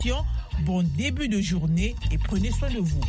Bon début de journée et prenez soin de vous.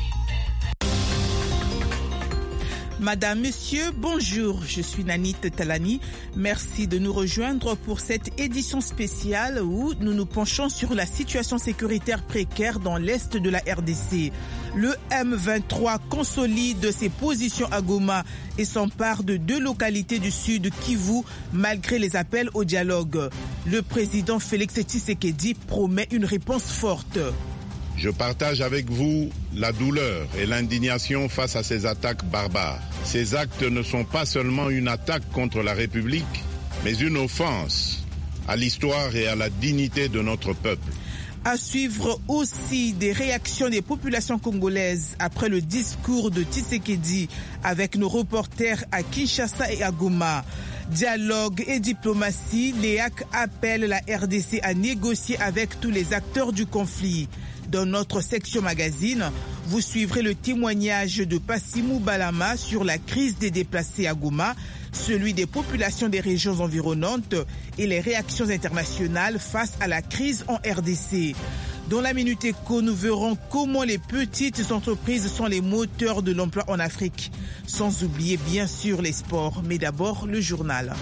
Madame, Monsieur, bonjour, je suis Nanit Talani. Merci de nous rejoindre pour cette édition spéciale où nous nous penchons sur la situation sécuritaire précaire dans l'est de la RDC. Le M23 consolide ses positions à Goma et s'empare de 2 localités du sud Kivu malgré les appels au dialogue. Le président Félix Tshisekedi promet une réponse forte. Je partage avec vous la douleur et l'indignation face à ces attaques barbares. Ces actes ne sont pas seulement une attaque contre la République, mais une offense à l'histoire et à la dignité de notre peuple. À suivre aussi des réactions des populations congolaises après le discours de Tshisekedi avec nos reporters à Kinshasa et à Goma. Dialogue et diplomatie, l'EAC appelle la RDC à négocier avec tous les acteurs du conflit. Dans notre section magazine, vous suivrez le témoignage de Passimou Balama sur la crise des déplacés à Goma, celui des populations des régions environnantes et les réactions internationales face à la crise en RDC. Dans la Minute Éco, nous verrons comment les petites entreprises sont les moteurs de l'emploi en Afrique. Sans oublier bien sûr les sports, mais d'abord le journal.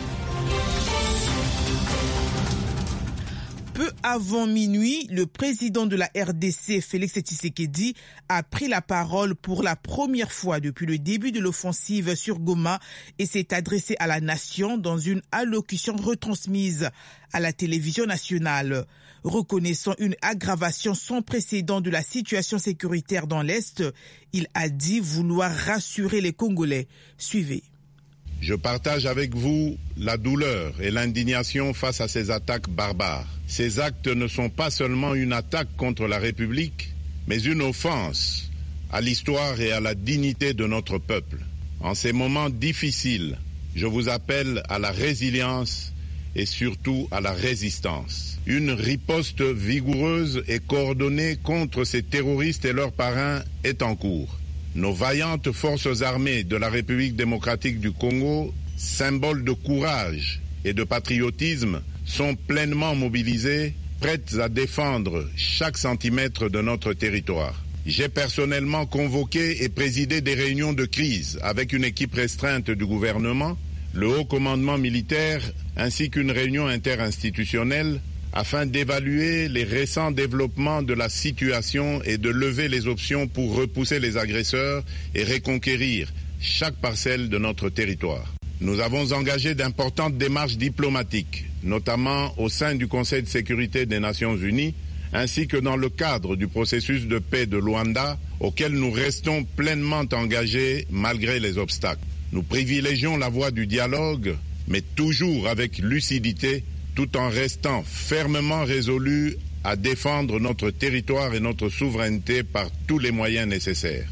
Peu avant minuit, le président de la RDC, Félix Tshisekedi, a pris la parole pour la première fois depuis le début de l'offensive sur Goma et s'est adressé à la nation dans une allocution retransmise à la télévision nationale. Reconnaissant une aggravation sans précédent de la situation sécuritaire dans l'Est, il a dit vouloir rassurer les Congolais. Suivez. Je partage avec vous la douleur et l'indignation face à ces attaques barbares. Ces actes ne sont pas seulement une attaque contre la République, mais une offense à l'histoire et à la dignité de notre peuple. En ces moments difficiles, je vous appelle à la résilience et surtout à la résistance. Une riposte vigoureuse et coordonnée contre ces terroristes et leurs parrains est en cours. Nos vaillantes forces armées de la République démocratique du Congo, symboles de courage et de patriotisme, sont pleinement mobilisées, prêtes à défendre chaque centimètre de notre territoire. J'ai personnellement convoqué et présidé des réunions de crise avec une équipe restreinte du gouvernement, le haut commandement militaire ainsi qu'une réunion interinstitutionnelle afin d'évaluer les récents développements de la situation et de lever les options pour repousser les agresseurs et reconquérir chaque parcelle de notre territoire. Nous avons engagé d'importantes démarches diplomatiques, notamment au sein du Conseil de sécurité des Nations Unies, ainsi que dans le cadre du processus de paix de Luanda, auquel nous restons pleinement engagés malgré les obstacles. Nous privilégions la voie du dialogue, mais toujours avec lucidité, tout en restant fermement résolus à défendre notre territoire et notre souveraineté par tous les moyens nécessaires.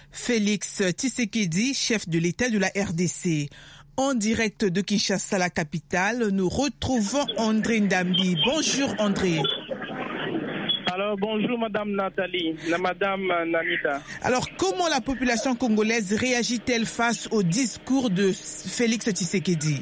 Félix Tshisekedi, chef de l'État de la RDC. En direct de Kinshasa, la capitale, nous retrouvons André Ndambi. Bonjour André. Alors bonjour Madame Nathalie, Madame Nanita. Alors comment la population congolaise réagit-elle face au discours de Félix Tshisekedi?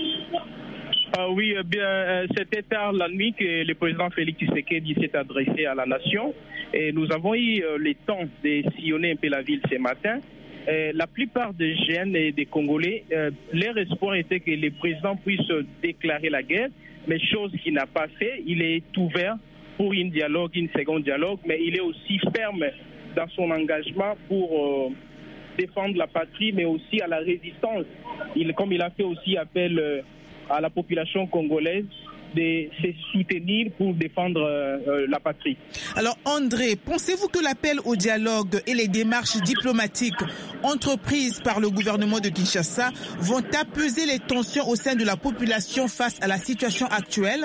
Oui, c'était tard la nuit que le président Félix Tshisekedi s'est adressé à la nation et nous avons eu le temps de sillonner un peu la ville ce matin. La plupart des jeunes et des Congolais, leur espoir était que le président puisse déclarer la guerre, mais chose qu'il n'a pas fait. Il est ouvert pour une seconde dialogue, mais il est aussi ferme dans son engagement pour défendre la patrie, mais aussi à la résistance. Comme il a fait aussi appel à la population congolaise de se soutenir pour défendre la patrie. Alors André, pensez-vous que l'appel au dialogue et les démarches diplomatiques entreprises par le gouvernement de Kinshasa vont apaiser les tensions au sein de la population face à la situation actuelle?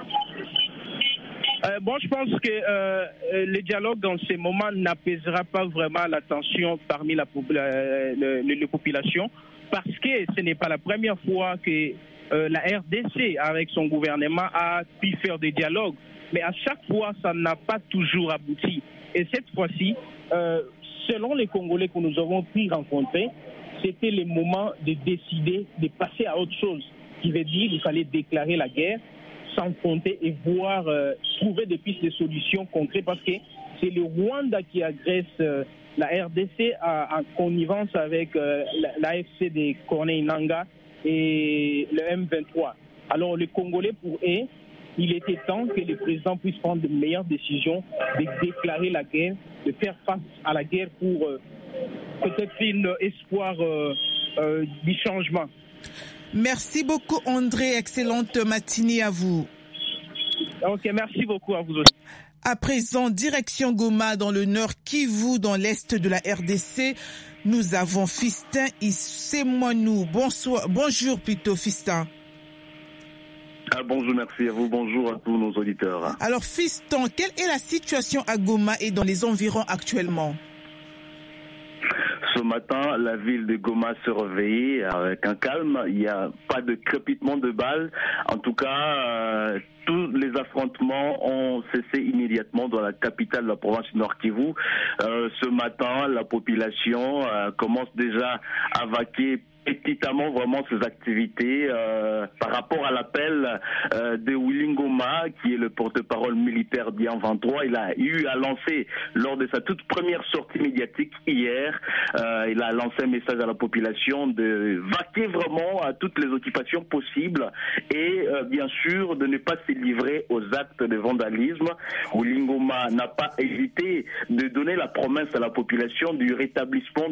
Je pense que le dialogue dans ces moments n'apaisera pas vraiment la tension parmi la population parce que ce n'est pas la première fois que la RDC, avec son gouvernement, a pu faire des dialogues. Mais à chaque fois, ça n'a pas toujours abouti. Et cette fois-ci, selon les Congolais que nous avons pu rencontrer, c'était le moment de décider de passer à autre chose. Ce qui veut dire qu'il fallait déclarer la guerre, s'enfronter et voir trouver des pistes de solutions concrètes, parce que c'est le Rwanda qui agresse la RDC en connivence avec l'AFC de Corneille Nangaa et le M23. Alors les Congolais, pour eux, il était temps que le président puisse prendre de meilleures décisions, de déclarer la guerre, de faire face à la guerre pour peut-être un espoir du changement. Merci beaucoup André, excellente matinée à vous. Ok, merci beaucoup à vous aussi. À présent, direction Goma dans le nord Kivu, dans l'est de la RDC. Nous avons Fistin Isemouanou. Bonjour plutôt Fistin. Bonjour, merci à vous. Bonjour à tous nos auditeurs. Alors Fiston, quelle est la situation à Goma et dans les environs actuellement? Ce matin, la ville de Goma se réveille avec un calme. Il n'y a pas de crépitement de balles. En tout cas, tous les affrontements ont cessé immédiatement dans la capitale de la province du Nord Kivu. Ce matin, la population commence déjà à vaquer petitement vraiment ses activités par rapport à l'appel de Willy Ngoma, qui est le porte-parole militaire du M23. Il a eu à lancer lors de sa toute première sortie médiatique hier, il a lancé un message à la population de vaquer vraiment à toutes les occupations possibles et bien sûr de ne pas se livrer aux actes de vandalisme. Willy Ngoma n'a pas hésité de donner la promesse à la population du rétablissement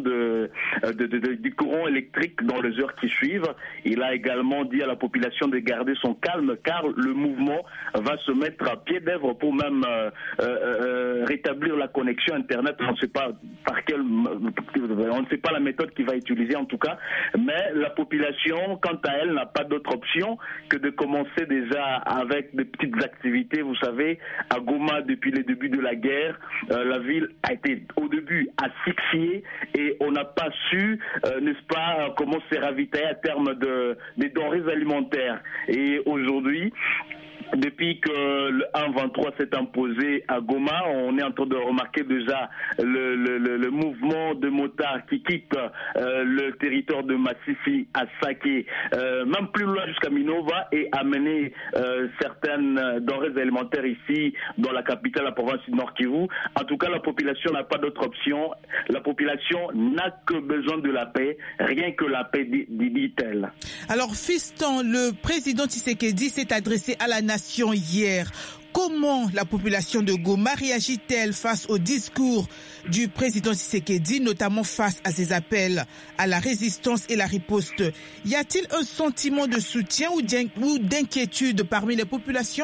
du courant électrique dans les heures qui suivent. Il a également dit à la population de garder son calme car le mouvement va se mettre à pied d'œuvre pour même rétablir la connexion Internet. On ne sait pas on ne sait pas la méthode qu'il va utiliser en tout cas, mais la population, quant à elle, n'a pas d'autre option que de commencer déjà avec des petites activités. Vous savez, à Goma, depuis le début de la guerre, la ville a été au début asphyxiée et on n'a pas su, n'est-ce pas, comment se ravitailler à terme des denrées alimentaires. Et aujourd'hui, depuis que le 1-23 s'est imposé à Goma, on est en train de remarquer déjà le mouvement de motards qui quittent le territoire de Massissi à Saké, même plus loin jusqu'à Minova, et amener certaines denrées alimentaires ici dans la capitale, la province du Nord Kivu. En tout cas, la population n'a pas d'autre option. La population n'a que besoin de la paix, rien que la paix, dit-elle. Alors, Fiston, le président Tshisekedi s'est adressé à la nation hier. Comment la population de Goma réagit-elle face au discours du président Tshisekedi, notamment face à ses appels à la résistance et la riposte? Y a-t-il un sentiment de soutien ou d'inquiétude parmi les populations?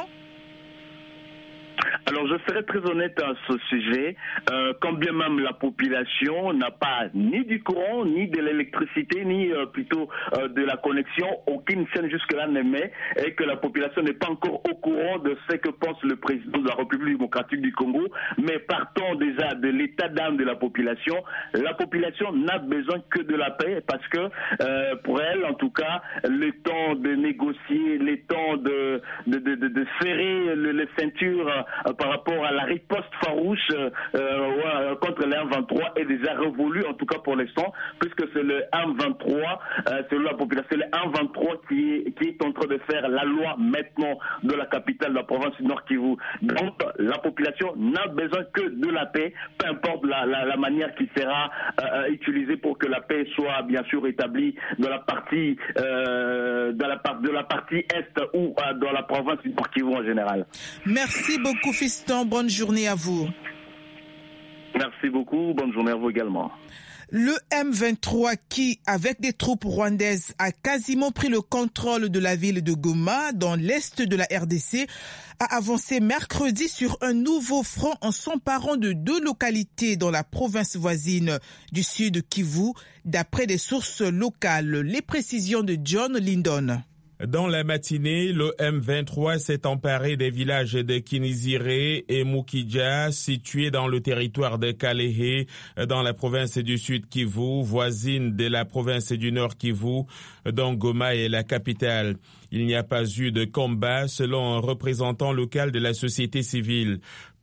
Alors, je serai très honnête à ce sujet. Quand bien même la population n'a pas ni du courant, ni de l'électricité, ni plutôt de la connexion, aucune chaîne jusque-là n'émet, et que la population n'est pas encore au courant de ce que pense le président de la République démocratique du Congo. Mais partons déjà de l'état d'âme de la population n'a besoin que de la paix, parce que pour elle, en tout cas, le temps de négocier, le temps de serrer les ceintures par rapport à la riposte farouche contre le M23 est déjà révolu, en tout cas pour l'instant, puisque c'est le M23, selon la population, c'est le M23 qui est en train de faire la loi maintenant de la capitale de la province du Nord Kivu. Donc la population n'a besoin que de la paix, peu importe la manière qui sera utilisée pour que la paix soit bien sûr établie dans la partie de la partie est ou dans la province du Nord Kivu en général. Merci beaucoup Fiston, bonne journée à vous. Merci beaucoup, bonne journée à vous également. Le M23 qui, avec des troupes rwandaises, a quasiment pris le contrôle de la ville de Goma, dans l'est de la RDC, a avancé mercredi sur un nouveau front en s'emparant de 2 localités dans la province voisine du sud Kivu, d'après des sources locales. Les précisions de John Lindon. Dans la matinée, le M23 s'est emparé des villages de Kinizire et Mukija, situés dans le territoire de Kalehe, dans la province du Sud Kivu, voisine de la province du Nord Kivu, dont Goma est la capitale. Il n'y a pas eu de combat, selon un représentant local de la société civile.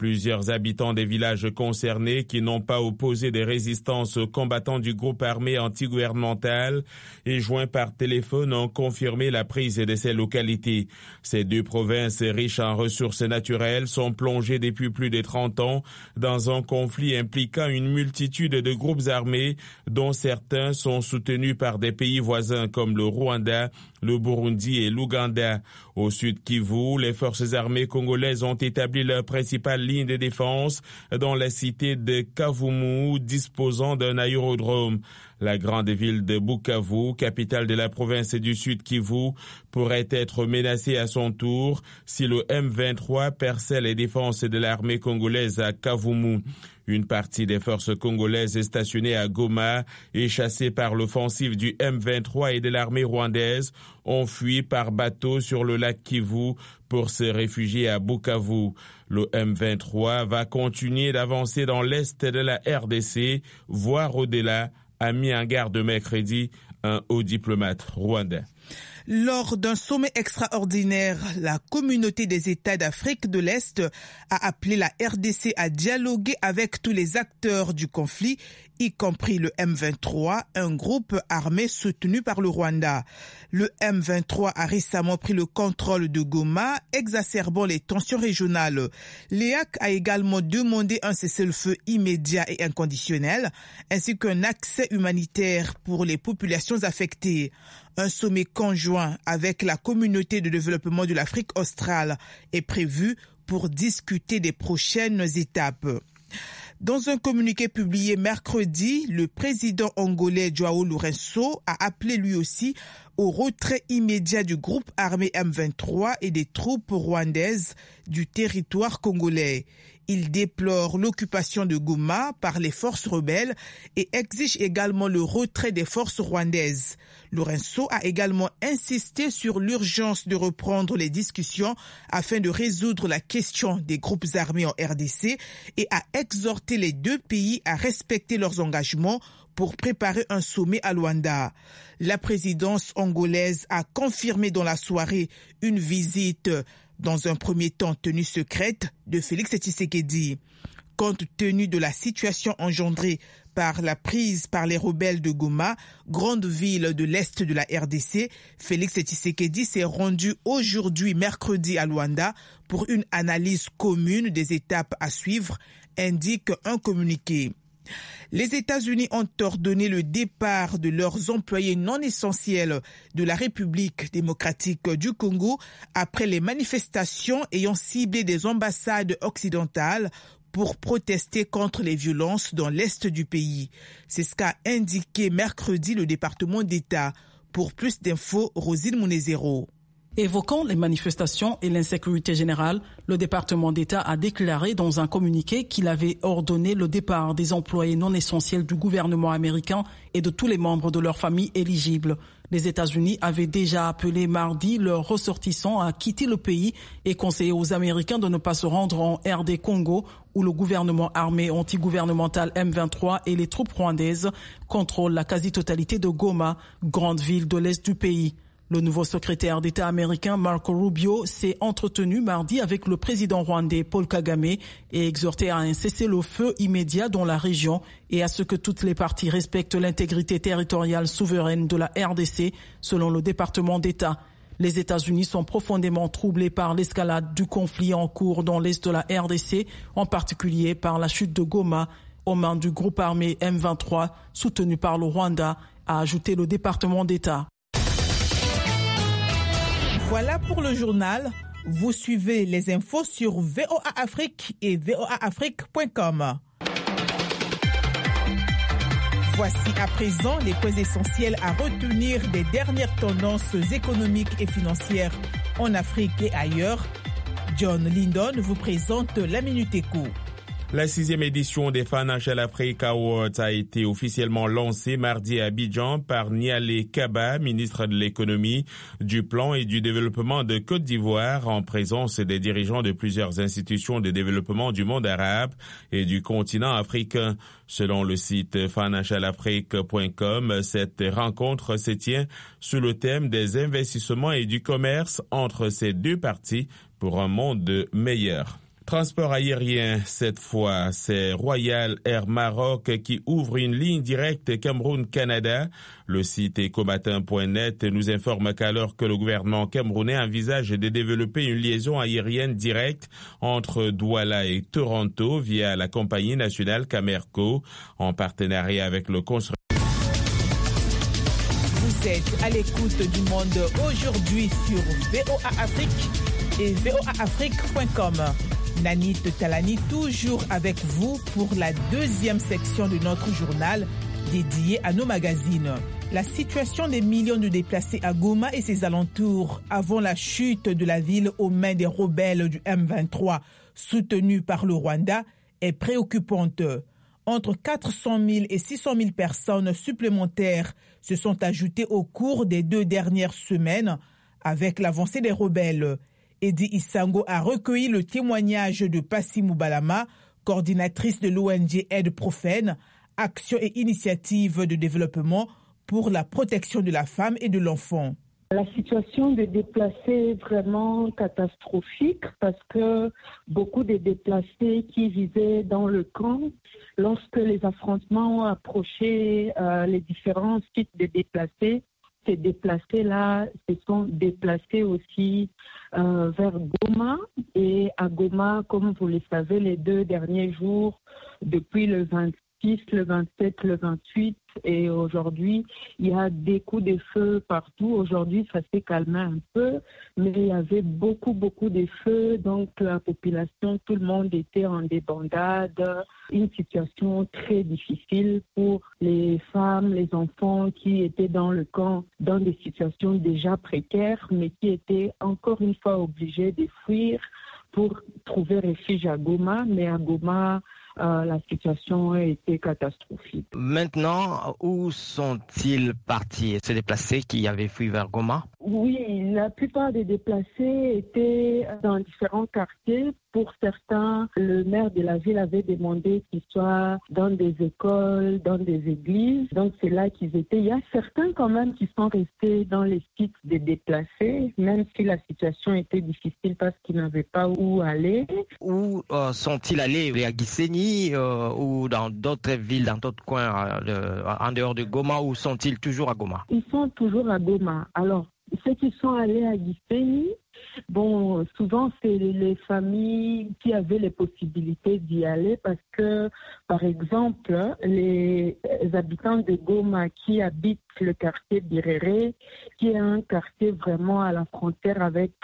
Plusieurs habitants des villages concernés qui n'ont pas opposé des résistances aux combattants du groupe armé antigouvernemental et joints par téléphone ont confirmé la prise de ces localités. Ces deux provinces riches en ressources naturelles sont plongées depuis plus de 30 ans dans un conflit impliquant une multitude de groupes armés dont certains sont soutenus par des pays voisins comme le Rwanda, le Burundi et l'Ouganda. Au sud Kivu, les forces armées congolaises ont établi leur principale ligne de défense dans la cité de Kavumu, disposant d'un aérodrome. La grande ville de Bukavu, capitale de la province du Sud Kivu, pourrait être menacée à son tour si le M23 perçait les défenses de l'armée congolaise à Kavumu. Une partie des forces congolaises stationnées à Goma et chassées par l'offensive du M23 et de l'armée rwandaise ont fui par bateau sur le lac Kivu pour se réfugier à Bukavu. Le M23 va continuer d'avancer dans l'est de la RDC, voire au-delà, a mis en garde mercredi un haut diplomate rwandais. Lors d'un sommet extraordinaire, la communauté des États d'Afrique de l'Est a appelé la RDC à dialoguer avec tous les acteurs du conflit, y compris le M23, un groupe armé soutenu par le Rwanda. Le M23 a récemment pris le contrôle de Goma, exacerbant les tensions régionales. L'EAC a également demandé un cessez-le-feu immédiat et inconditionnel, ainsi qu'un accès humanitaire pour les populations affectées. Un sommet conjoint avec la communauté de développement de l'Afrique australe est prévu pour discuter des prochaines étapes. Dans un communiqué publié mercredi, le président angolais João Lourenço a appelé lui aussi au retrait immédiat du groupe armé M23 et des troupes rwandaises du territoire congolais. Il déplore l'occupation de Goma par les forces rebelles et exige également le retrait des forces rwandaises. Lourenço a également insisté sur l'urgence de reprendre les discussions afin de résoudre la question des groupes armés en RDC et a exhorté les deux pays à respecter leurs engagements pour préparer un sommet à Luanda. La présidence angolaise a confirmé dans la soirée une visite dans un premier temps tenue secrète de Félix Tshisekedi. Compte tenu de la situation engendrée par la prise par les rebelles de Goma, grande ville de l'Est de la RDC, Félix Tshisekedi s'est rendu aujourd'hui mercredi à Luanda pour une analyse commune des étapes à suivre, indique un communiqué. Les États-Unis ont ordonné le départ de leurs employés non essentiels de la République démocratique du Congo après les manifestations ayant ciblé des ambassades occidentales pour protester contre les violences dans l'est du pays. C'est ce qu'a indiqué mercredi le département d'État. Pour plus d'infos, Rosine Mounezero. Évoquant les manifestations et l'insécurité générale, le département d'État a déclaré dans un communiqué qu'il avait ordonné le départ des employés non essentiels du gouvernement américain et de tous les membres de leur famille éligibles. Les États-Unis avaient déjà appelé mardi leurs ressortissants à quitter le pays et conseillé aux Américains de ne pas se rendre en RD Congo où le gouvernement armé antigouvernemental M23 et les troupes rwandaises contrôlent la quasi-totalité de Goma, grande ville de l'est du pays. Le nouveau secrétaire d'État américain Marco Rubio s'est entretenu mardi avec le président rwandais Paul Kagame et exhorté à un cessez-le-feu immédiat dans la région et à ce que toutes les parties respectent l'intégrité territoriale souveraine de la RDC, selon le département d'État. Les États-Unis sont profondément troublés par l'escalade du conflit en cours dans l'est de la RDC, en particulier par la chute de Goma aux mains du groupe armé M23 soutenu par le Rwanda, a ajouté le département d'État. Voilà pour le journal. Vous suivez les infos sur VOA Afrique et voaafrique.com. Voici à présent les points essentiels à retenir des dernières tendances économiques et financières en Afrique et ailleurs. John Lindon vous présente la Minute Éco. La 6e édition des Financial Africa Awards a été officiellement lancée mardi à Abidjan par Nialé Kaba, ministre de l'économie, du plan et du développement de Côte d'Ivoire, en présence des dirigeants de plusieurs institutions de développement du monde arabe et du continent africain. Selon le site financialafrique.com, cette rencontre se tient sous le thème des investissements et du commerce entre ces deux parties pour un monde meilleur. Transport aérien, cette fois, c'est Royal Air Maroc qui ouvre une ligne directe Cameroun-Canada. Le site ecomatin.net nous informe qu'alors que le gouvernement camerounais envisage de développer une liaison aérienne directe entre Douala et Toronto via la compagnie nationale Camerco, en partenariat avec le consulat. Vous êtes à l'écoute du monde aujourd'hui sur VOA Afrique et voaafrique.com. Nanit Talani toujours avec vous pour la deuxième section de notre journal dédié à nos magazines. La situation des millions de déplacés à Goma et ses alentours avant la chute de la ville aux mains des rebelles du M23 soutenus par le Rwanda est préoccupante. Entre 400 000 et 600 000 personnes supplémentaires se sont ajoutées au cours des 2 dernières semaines avec l'avancée des rebelles. Edi Isango a recueilli le témoignage de Passimou Balama, coordinatrice de l'ONG Aide Prophène, Action et Initiative de développement pour la protection de la femme et de l'enfant. La situation des déplacés est vraiment catastrophique parce que beaucoup de déplacés qui vivaient dans le camp, lorsque les affrontements ont approché les différents sites de déplacés, ces déplacés-là se sont déplacés aussi vers Goma. Et à Goma, comme vous le savez, les 2 derniers jours, depuis le 26, le 27, le 28 et aujourd'hui, il y a des coups de feu partout. Aujourd'hui, ça s'est calmé un peu, mais il y avait beaucoup de feux. Donc, la population, tout le monde était en débandade. Une situation très difficile pour les femmes, les enfants qui étaient dans le camp, dans des situations déjà précaires, mais qui étaient encore une fois obligés de fuir pour trouver refuge à Goma. Mais à Goma, la situation a été catastrophique. Maintenant, où sont-ils partis, ces déplacés qui avaient fui vers Goma? Oui, la plupart des déplacés étaient dans différents quartiers. Pour certains, le maire de la ville avait demandé qu'ils soient dans des écoles, dans des églises. Donc, c'est là qu'ils étaient. Il y a certains quand même qui sont restés dans les sites des déplacés, même si la situation était difficile parce qu'ils n'avaient pas où aller. Où sont-ils allés? À Gisenyi ou dans d'autres villes, dans d'autres coins en dehors de Goma, ou sont-ils toujours à Goma? Ils sont toujours à Goma. Alors, ceux qui sont allés à Gisenyi, bon, souvent c'est les familles qui avaient les possibilités d'y aller parce que, par exemple, les habitants de Goma qui habitent le quartier Birere, qui est un quartier vraiment à la frontière avec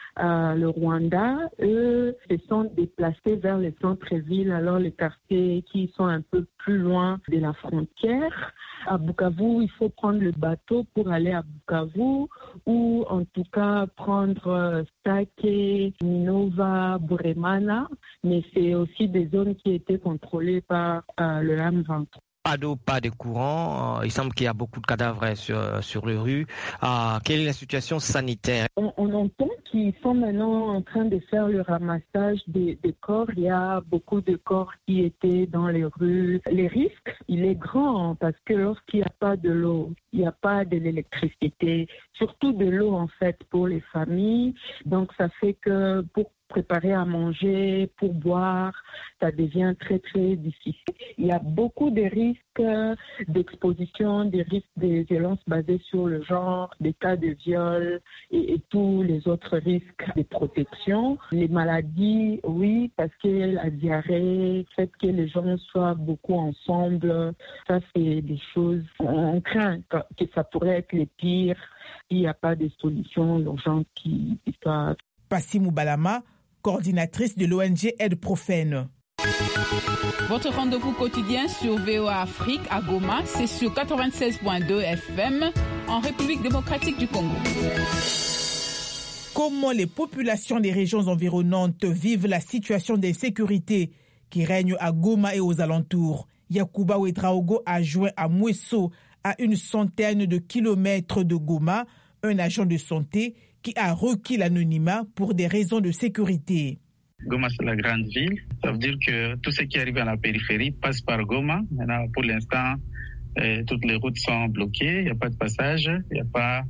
le Rwanda, eux se sont déplacés vers les centres-villes, alors les quartiers qui sont un peu plus loin de la frontière. À Bukavu, il faut prendre le bateau pour aller à Bukavu ou en tout cas prendre Sake, Minova, Buremana, mais c'est aussi des zones qui étaient contrôlées par le M23. Pas d'eau, pas de courant. Il semble qu'il y a beaucoup de cadavres sur les rues. Quelle est la situation sanitaire? On entend qu'ils sont maintenant en train de faire le ramassage des corps. Il y a beaucoup de corps qui étaient dans les rues. Les risques, il est grand parce que lorsqu'il n'y a pas de l'eau, il n'y a pas de l'électricité, surtout de l'eau en fait pour les familles. Donc ça fait que pour préparer à manger, pour boire, ça devient très très difficile. Il y a beaucoup de risques d'exposition, des risques de violences basées sur le genre, des cas de viol et tous les autres risques de protection. Les maladies, oui, parce que la diarrhée, le fait que les gens soient beaucoup ensemble, ça c'est des choses, on craint que ça pourrait être les pires s'il n'y a pas de solution urgente qui soit. Passimou Balama, coordinatrice de l'ONG Aide Prophène. Votre rendez-vous quotidien sur VOA Afrique à Goma, c'est sur 96.2 FM en République démocratique du Congo. Comment les populations des régions environnantes vivent la situation d'insécurité qui règne à Goma et aux alentours? Yakuba Ouedraogo a joint à Mweso, à une centaine de kilomètres de Goma, un agent de santé qui a requis l'anonymat pour des raisons de sécurité. Goma, c'est la grande ville. Ça veut dire que tout ce qui arrive à la périphérie passe par Goma. Maintenant, pour l'instant, toutes les routes sont bloquées. Il n'y a pas de passage. Il n'y a pas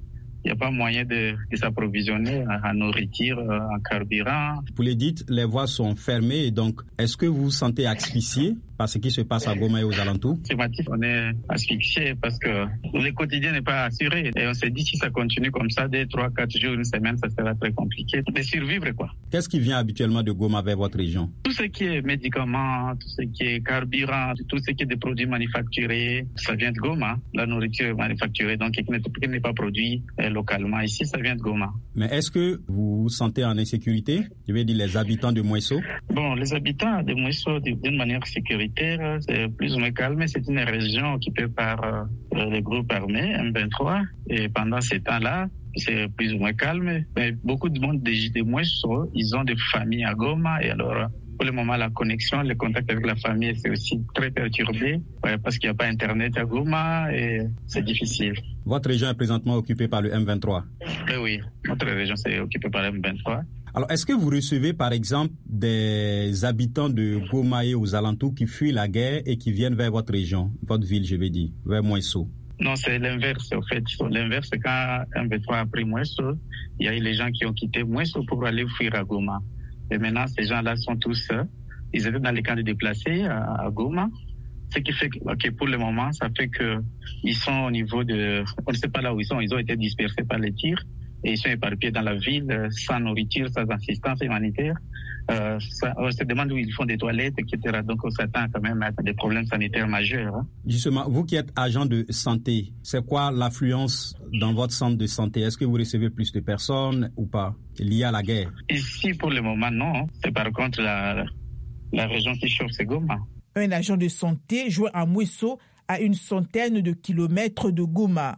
Il n'y a pas moyen de s'approvisionner en nourriture, en carburant. Vous le dites, les voies sont fermées. Et donc, est-ce que vous vous sentez asphyxié par ce qui se passe à Goma et aux alentours? On est asphyxié parce que le quotidien n'est pas assuré. Et on s'est dit, si ça continue comme ça, dès 3-4 jours, une semaine, ça sera très compliqué de survivre, quoi. Qu'est-ce qui vient habituellement de Goma vers votre région? Tout ce qui est médicaments, tout ce qui est carburant, tout ce qui est des produits manufacturés, ça vient de Goma. La nourriture est manufacturée, donc qui n'est pas produit localement. Ici, ça vient de Goma. Mais est-ce que vous vous sentez en insécurité? Je veux dire, les habitants de Mweso? Bon, les habitants de Mweso, d'une manière sécuritaire, c'est plus ou moins calme. C'est une région occupée par les groupes armés, M23. Et pendant ces temps-là, c'est plus ou moins calme. Mais beaucoup de monde de Mweso, ils ont des familles à Goma. Et alors, pour le moment, la connexion, le contact avec la famille, c'est aussi très perturbé parce qu'il n'y a pas Internet à Goma et c'est difficile. Votre région est présentement occupée par le M23? Oui, notre région est occupée par le M23. Alors, est-ce que vous recevez, par exemple, des habitants de Goma et aux alentours qui fuient la guerre et qui viennent vers votre région, votre ville, je vais dire, vers Mweso? Non, c'est l'inverse, en fait. L'inverse, c'est quand M23 a pris Mweso, il y a eu les gens qui ont quitté Mweso pour aller fuir à Goma. Et maintenant, ces gens-là sont tous, ils étaient dans les camps de déplacés à Goma. Ce qui fait que pour le moment, ça fait qu'ils sont au niveau de, on ne sait pas là où ils ont été dispersés par les tirs et ils sont éparpillés dans la ville sans nourriture, sans assistance humanitaire. On se demande où ils font des toilettes, etc. Donc on s'attend quand même à des problèmes sanitaires majeurs. Justement, vous qui êtes agent de santé, c'est quoi l'affluence dans votre centre de santé? Est-ce que vous recevez plus de personnes ou pas liées à la guerre? Ici, pour le moment, non. C'est par contre la région qui chauffe, c'est Goma. Un agent de santé joint à Mweso à une centaine de kilomètres de Goma.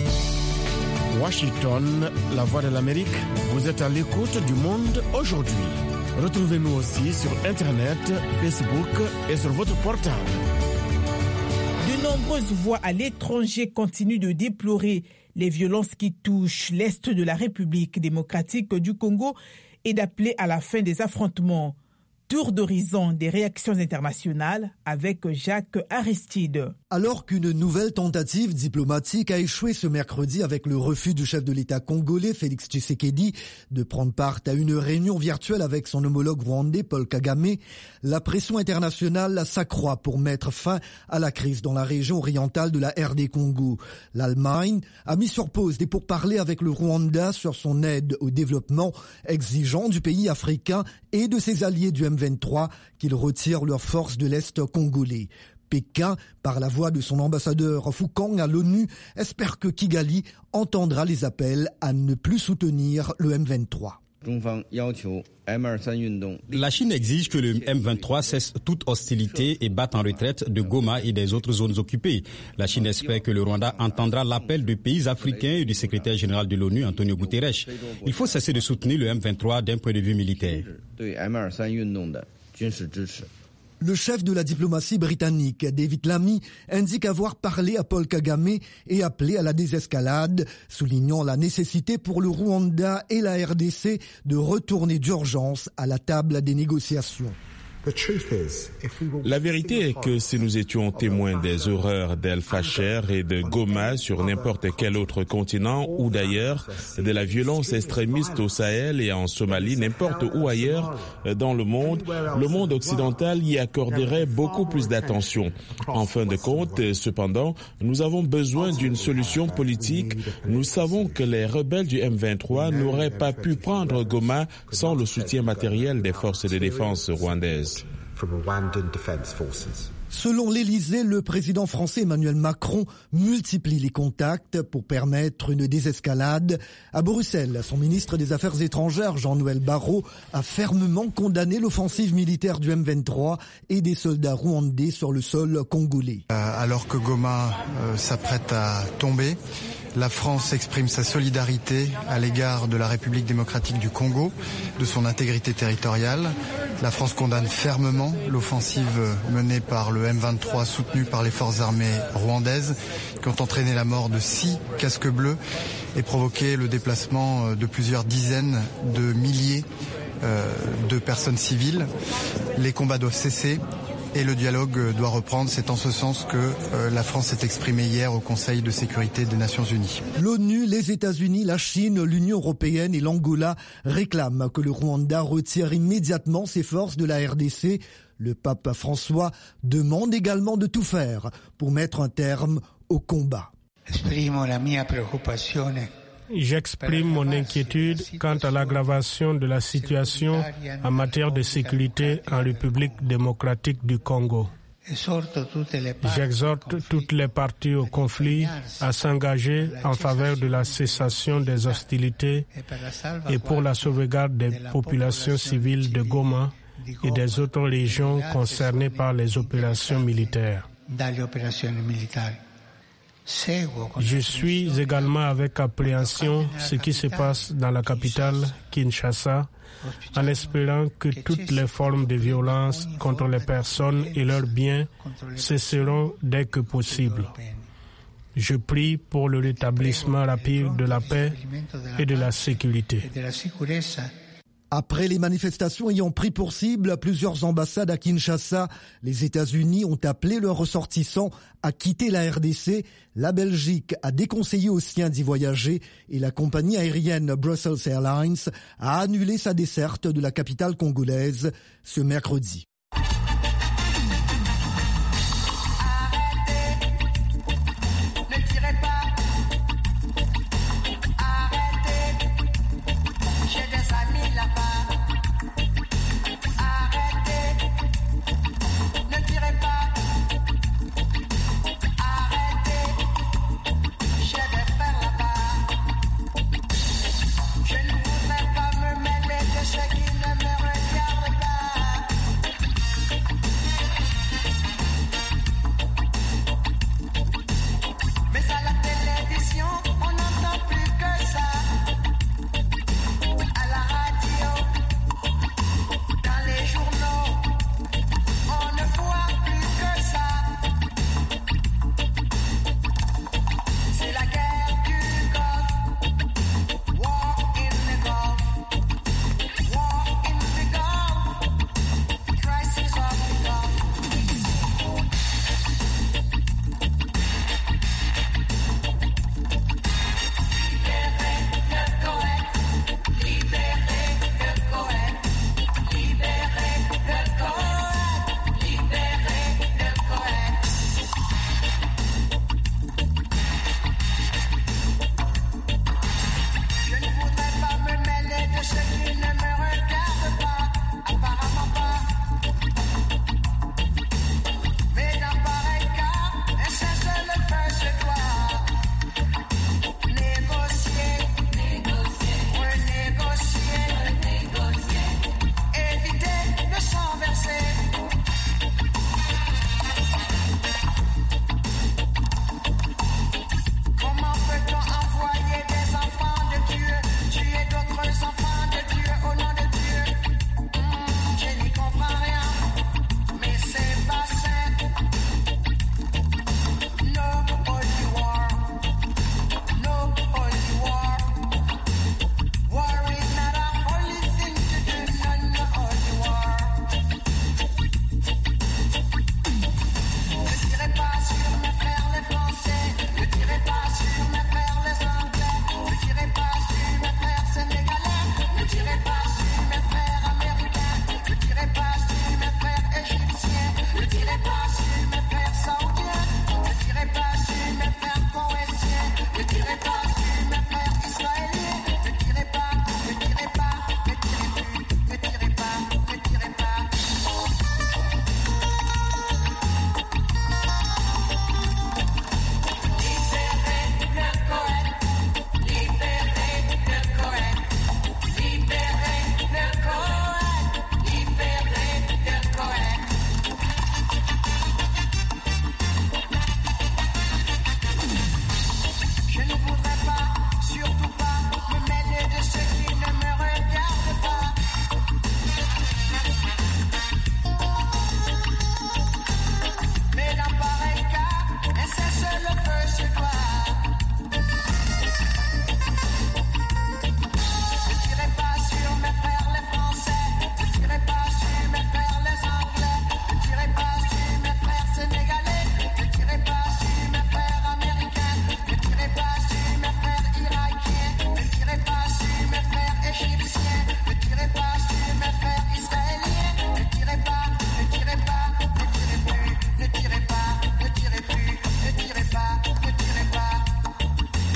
Washington, la voix de l'Amérique, vous êtes à l'écoute du monde aujourd'hui. Retrouvez-nous aussi sur Internet, Facebook et sur votre portable. De nombreuses voix à l'étranger continuent de déplorer les violences qui touchent l'Est de la République démocratique du Congo et d'appeler à la fin des affrontements. Tour d'horizon des réactions internationales avec Jacques Aristide. Alors qu'une nouvelle tentative diplomatique a échoué ce mercredi avec le refus du chef de l'État congolais, Félix Tshisekedi, de prendre part à une réunion virtuelle avec son homologue rwandais, Paul Kagame, la pression internationale s'accroît pour mettre fin à la crise dans la région orientale de la RD Congo. L'Allemagne a mis sur pause des pourparlers avec le Rwanda sur son aide au développement, exigeant du pays africain et de ses alliés du M23 qu'ils retirent leurs forces de l'Est congolais. Pékin, par la voix de son ambassadeur Fukang à l'ONU, espère que Kigali entendra les appels à ne plus soutenir le M23. La Chine exige que le M23 cesse toute hostilité et batte en retraite de Goma et des autres zones occupées. La Chine espère que le Rwanda entendra l'appel de pays africains et du secrétaire général de l'ONU, Antonio Guterres. Il faut cesser de soutenir le M23 d'un point de vue militaire. Le chef de la diplomatie britannique, David Lammy, indique avoir parlé à Paul Kagame et appelé à la désescalade, soulignant la nécessité pour le Rwanda et la RDC de retourner d'urgence à la table des négociations. La vérité est que si nous étions témoins des horreurs d'El Fasher et de Goma sur n'importe quel autre continent ou d'ailleurs, de la violence extrémiste au Sahel et en Somalie, n'importe où ailleurs dans le monde occidental y accorderait beaucoup plus d'attention. En fin de compte, cependant, nous avons besoin d'une solution politique. Nous savons que les rebelles du M23 n'auraient pas pu prendre Goma sans le soutien matériel des forces de défense rwandaises. Selon l'Élysée, le président français Emmanuel Macron multiplie les contacts pour permettre une désescalade. À Bruxelles, son ministre des Affaires étrangères, Jean-Noël Barrot, a fermement condamné l'offensive militaire du M23 et des soldats rwandais sur le sol congolais. Alors que Goma s'apprête à tomber, la France exprime sa solidarité à l'égard de la République démocratique du Congo, de son intégrité territoriale. La France condamne fermement l'offensive menée par le M23 soutenu par les forces armées rwandaises qui ont entraîné la mort de 6 casques bleus et provoqué le déplacement de plusieurs dizaines de milliers de personnes civiles. Les combats doivent cesser. et le dialogue doit reprendre. C'est en ce sens que la France s'est exprimée hier au Conseil de sécurité des Nations Unies. L'ONU, les États-Unis, la Chine, l'Union européenne et l'Angola réclament que le Rwanda retire immédiatement ses forces de la RDC. Le pape François demande également de tout faire pour mettre un terme au combat. J'exprime mon inquiétude quant à l'aggravation de la situation en matière de sécurité en République démocratique du Congo. J'exhorte toutes les parties au conflit à s'engager en faveur de la cessation des hostilités et pour la sauvegarde des populations civiles de Goma et des autres régions concernées par les opérations militaires. Je suis également avec appréhension ce qui se passe dans la capitale, Kinshasa, en espérant que toutes les formes de violence contre les personnes et leurs biens cesseront dès que possible. Je prie pour le rétablissement rapide de la paix et de la sécurité. Après les manifestations ayant pris pour cible plusieurs ambassades à Kinshasa, les États-Unis ont appelé leurs ressortissants à quitter la RDC. La Belgique a déconseillé aux siens d'y voyager et la compagnie aérienne Brussels Airlines a annulé sa desserte de la capitale congolaise ce mercredi.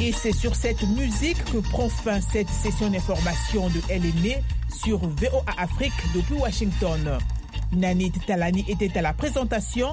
Et c'est sur cette musique que prend fin cette session d'information de LME sur VOA Afrique depuis Washington. Nanit Talani était à la présentation.